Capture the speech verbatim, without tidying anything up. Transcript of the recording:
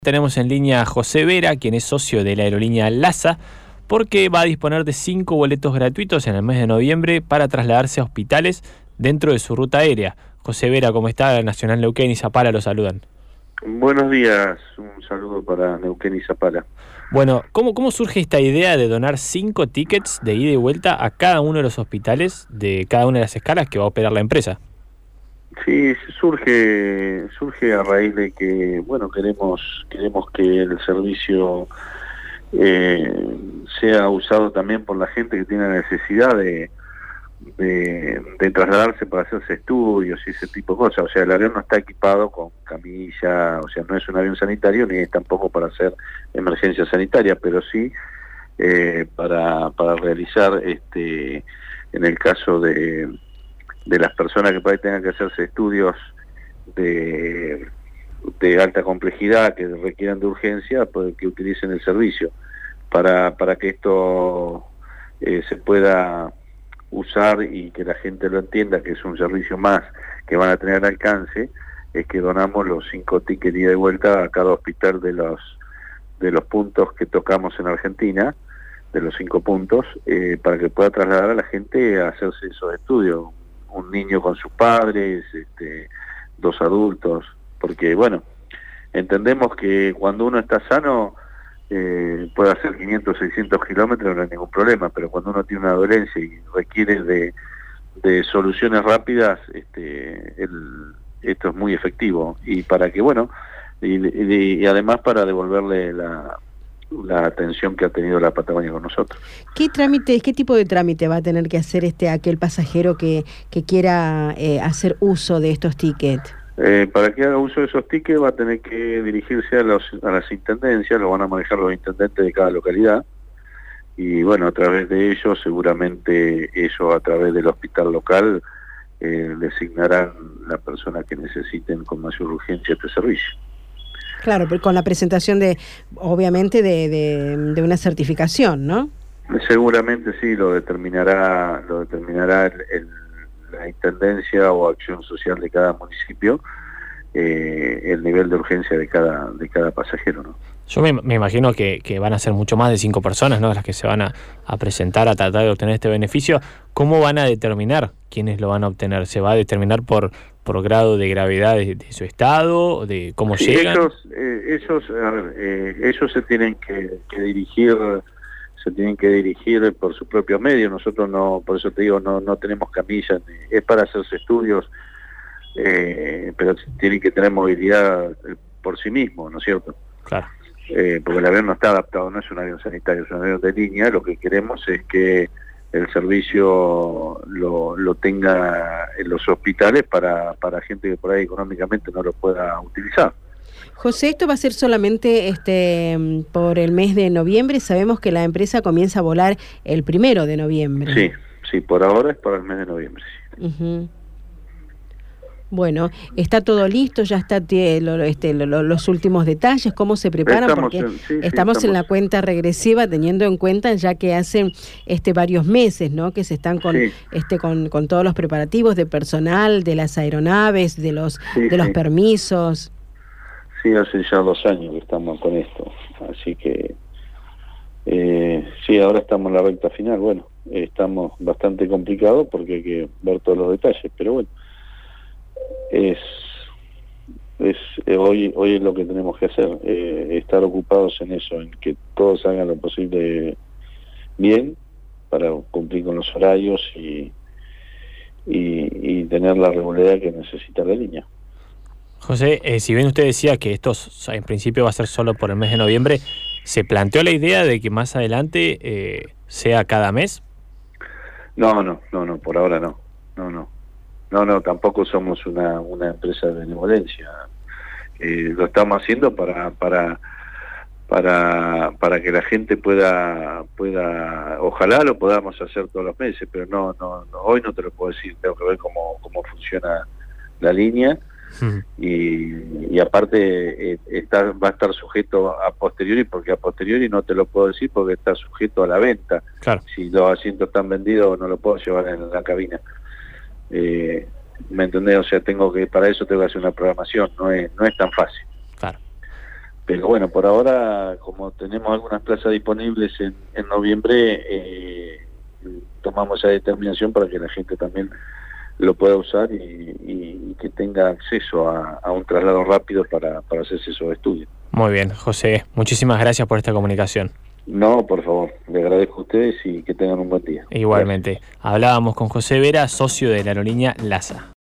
Tenemos en línea a José Vera, quien es socio de la aerolínea LASA, porque va a disponer de cinco boletos gratuitos en el mes de noviembre para trasladarse a hospitales dentro de su ruta aérea. José Vera, ¿cómo está? Nacional Neuquén y Zapala lo saludan. Buenos días, un saludo para Neuquén y Zapala. Bueno, ¿cómo, cómo surge esta idea de donar cinco tickets de ida y vuelta a cada uno de los hospitales de cada una de las escalas que va a operar la empresa? Sí, surge surge a raíz de que, bueno, queremos queremos que el servicio eh, sea usado también por la gente que tiene la necesidad de, de, de trasladarse para hacerse estudios y ese tipo de cosas. O sea, el avión no está equipado con camilla, o sea, no es un avión sanitario ni es tampoco para hacer emergencia sanitaria, pero sí eh, para, para realizar, este en el caso de... de las personas que por ahí tengan que hacerse estudios de, de alta complejidad, que requieran de urgencia, pues que utilicen el servicio. Para, para que esto eh, se pueda usar y que la gente lo entienda, que es un servicio más que van a tener al alcance, es que donamos los cinco tickets de ida y vuelta a cada hospital de los, de los puntos que tocamos en Argentina, de los cinco puntos, eh, para que pueda trasladar a la gente a hacerse esos estudios. Un niño con sus padres, este, dos adultos, porque bueno, entendemos que cuando uno está sano eh, puede hacer quinientos, seiscientos kilómetros, no hay ningún problema, pero cuando uno tiene una dolencia y requiere de, de soluciones rápidas, este, el, esto es muy efectivo, y para que bueno, y, y, y además para devolverle la... la atención que ha tenido la Patagonia con nosotros. ¿Qué trámite, qué tipo de trámite va a tener que hacer este aquel pasajero que, que quiera eh, hacer uso de estos tickets? Eh, para que haga uso de esos tickets va a tener que dirigirse a, los, a las intendencias, lo van a manejar los intendentes de cada localidad, y bueno, a través de ellos, seguramente ellos a través del hospital local eh, le asignarán la persona que necesiten con mayor urgencia este servicio. Claro, pero con la presentación de, obviamente, de, de, de una certificación, ¿no? Seguramente sí, lo determinará, lo determinará el, el, la intendencia o acción social de cada municipio, eh, el nivel de urgencia de cada, de cada pasajero, ¿no? Yo me, me imagino que, que van a ser mucho más de cinco personas, ¿no?, las que se van a, a presentar a tratar de obtener este beneficio. ¿Cómo van a determinar quiénes lo van a obtener? ¿Se va a determinar por, por grado de gravedad de, de su estado, de cómo sí, llegan? Ellos, eh, ellos, a ver, eh, ellos se tienen que, que dirigir, se tienen que dirigir por su propio medio. Nosotros no, por eso te digo, no, no tenemos camillas, es para hacerse estudios, eh, pero tienen que tener movilidad por sí mismos, ¿no es cierto? Claro. Eh, porque el avión no está adaptado, no es un avión sanitario, es un avión de línea. Lo que queremos es que el servicio lo, lo tenga en los hospitales para, para gente que por ahí económicamente no lo pueda utilizar. José, ¿esto va a ser solamente este por el mes de noviembre? Sabemos que la empresa comienza a volar el primero de noviembre. Sí, sí, por ahora es para el mes de noviembre, sí. Uh-huh. Bueno, ¿está todo listo? ¿Ya está lo, este, lo, los últimos detalles? ¿Cómo se preparan? Estamos Porque en, sí, estamos, sí, estamos en la cuenta regresiva, teniendo en cuenta ya que hacen este varios meses, ¿no?, que se están con sí. este con, con todos los preparativos de personal, de las aeronaves, de los sí, de los sí. permisos. Sí, hace ya dos años que estamos con esto, así que eh, sí, ahora estamos en la recta final. Bueno, eh, estamos bastante complicados porque hay que ver todos los detalles, pero bueno, es es eh, hoy hoy es lo que tenemos que hacer, eh, estar ocupados en eso, en que todos hagan lo posible bien para cumplir con los horarios y y, y tener la regularidad que necesita la línea. José, eh, si bien usted decía que esto en principio va a ser solo por el mes de noviembre, ¿se planteó la idea de que más adelante eh, sea cada mes? No, no, no, no, por ahora no, no, no. No, no, tampoco somos una, una empresa de benevolencia. Eh, lo estamos haciendo para para para para que la gente pueda pueda ojalá lo podamos hacer todos los meses, pero no no, no hoy no te lo puedo decir. Tengo que ver cómo cómo funciona la línea. Uh-huh. y, y aparte eh, está, va a estar sujeto a posteriori, porque a posteriori no te lo puedo decir porque está sujeto a la venta. Claro. Si los asientos están vendidos no lo puedo llevar en la cabina. Eh, ¿Me entendés? O sea, tengo que, para eso tengo que hacer una programación, no es, no es tan fácil. Claro. pero bueno, por ahora, como tenemos algunas plazas disponibles en, en noviembre, eh, tomamos esa determinación para que la gente también lo pueda usar y, y, y que tenga acceso a, a un traslado rápido para, para hacerse esos estudios. Muy bien, José, muchísimas gracias por esta comunicación. No, por favor, le agradezco a ustedes y que tengan un buen día. Igualmente, gracias. Hablábamos con José Vera, socio de la aerolínea LASA.